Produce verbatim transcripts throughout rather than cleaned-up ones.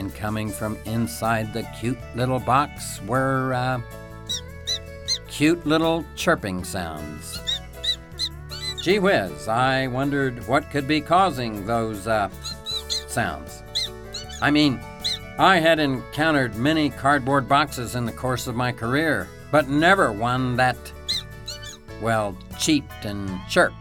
and coming from inside the cute little box were, uh, cute little chirping sounds. Gee whiz, I wondered what could be causing those, uh, sounds. I mean, I had encountered many cardboard boxes in the course of my career, but never one that, well, cheeped and chirped.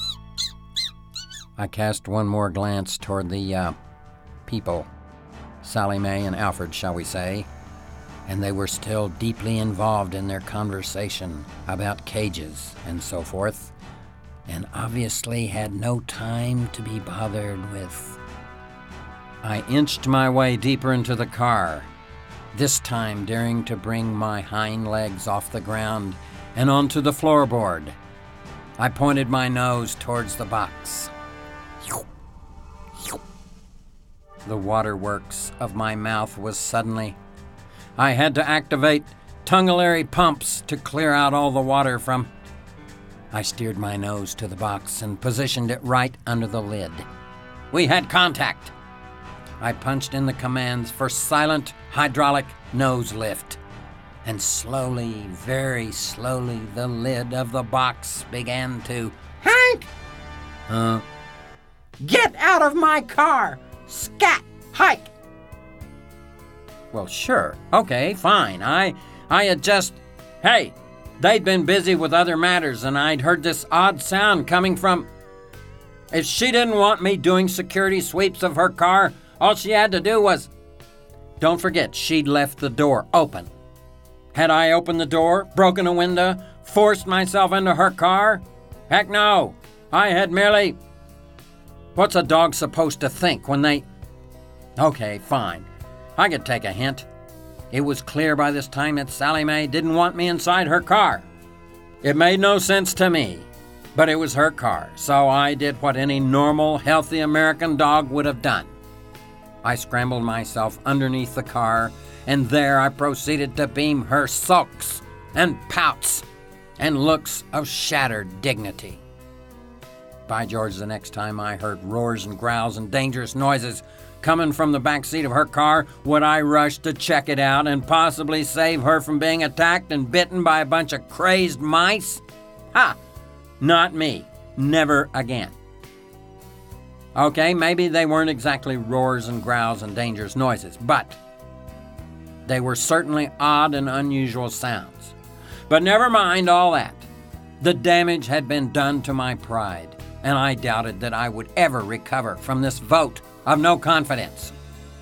I cast one more glance toward the, uh, people, Sallie Mae and Alfred, shall we say, and they were still deeply involved in their conversation about cages and so forth, and obviously had no time to be bothered with. I inched my way deeper into the car, this time daring to bring my hind legs off the ground and onto the floorboard. I pointed my nose towards the box. The waterworks of my mouth was suddenly. I had to activate tungulary pumps to clear out all the water from. I steered my nose to the box and positioned it right under the lid. We had contact. I punched in the commands for silent hydraulic nose lift, and slowly, very slowly, the lid of the box began to. Hank! Huh? Get out of my car! Scat! Hike! Well, sure. Okay, fine. I I had just... Hey, they'd been busy with other matters, and I'd heard this odd sound coming from... If she didn't want me doing security sweeps of her car, all she had to do was... Don't forget, she'd left the door open. Had I opened the door, broken a window, forced myself into her car? Heck no! I had merely... What's a dog supposed to think when they... Okay, fine. I could take a hint. It was clear by this time that Sallie Mae didn't want me inside her car. It made no sense to me, but it was her car, so I did what any normal, healthy American dog would have done. I scrambled myself underneath the car, and there I proceeded to beam her sulks and pouts and looks of shattered dignity. By George, the next time I heard roars and growls and dangerous noises coming from the back seat of her car, would I rush to check it out and possibly save her from being attacked and bitten by a bunch of crazed mice? Ha! Not me. Never again. Okay, maybe they weren't exactly roars and growls and dangerous noises, but they were certainly odd and unusual sounds. But never mind all that. The damage had been done to my pride, and I doubted that I would ever recover from this vote of no confidence.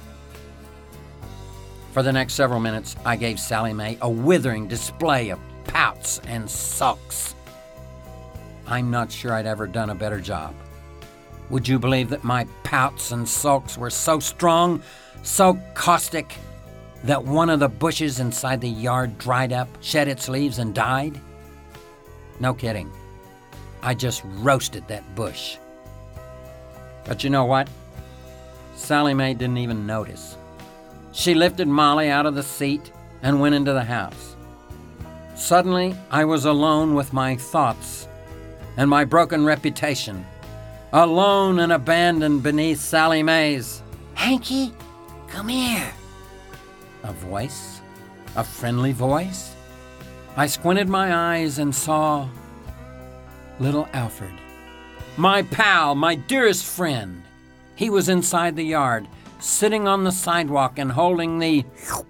For the next several minutes, I gave Sallie Mae a withering display of pouts and sulks. I'm not sure I'd ever done a better job. Would you believe that my pouts and sulks were so strong, so caustic, that one of the bushes inside the yard dried up, shed its leaves, and died? No kidding. I just roasted that bush. But you know what? Sallie Mae didn't even notice. She lifted Molly out of the seat and went into the house. Suddenly, I was alone with my thoughts and my broken reputation, alone and abandoned beneath Sallie Mae's, "Hanky, come here." A voice? A friendly voice? I squinted my eyes and saw little Alfred. My pal, my dearest friend. He was inside the yard, sitting on the sidewalk and holding the...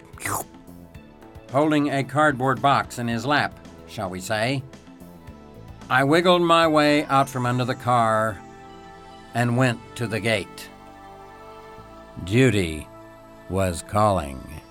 holding a cardboard box in his lap, shall we say. I wiggled my way out from under the car and went to the gate. Duty was calling.